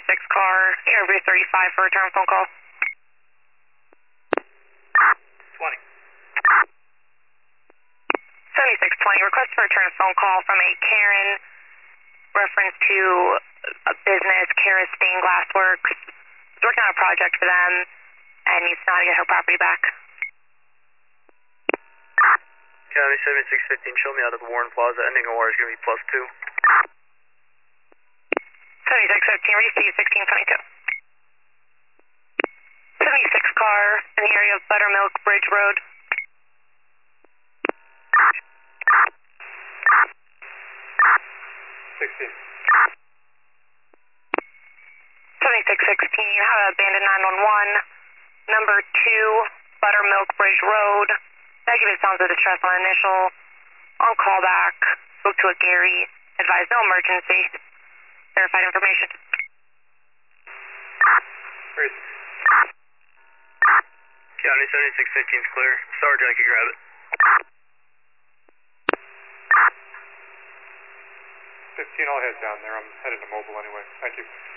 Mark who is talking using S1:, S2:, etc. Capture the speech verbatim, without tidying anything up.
S1: seventy-six car, Airview thirty-five for a return phone call.
S2: twenty.
S1: seventy-six twenty, request for a return phone call from a Karen, reference to a business, Kara Stained Glass Works. She's working on a project for them and needs to know how to get her property back.
S2: County seventy-six fifteen, show me out of the Warren Plaza, ending O R is going to be plus two.
S1: seventy-six fifteen, receive sixteen twenty-two. seventy-six car in the area of Buttermilk Bridge Road.
S2: sixteen.
S1: seventy-six sixteen, have an abandoned nine one one, number two, Buttermilk Bridge Road. Negative sounds of distress on initial. On callback, spoke to a Gary, advised no emergency. Verified information.
S2: Great. County seventy-six fifteen is clear. Sergeant, I can grab it.
S3: fifteen, I'll head down there. I'm headed to Mobile anyway. Thank you.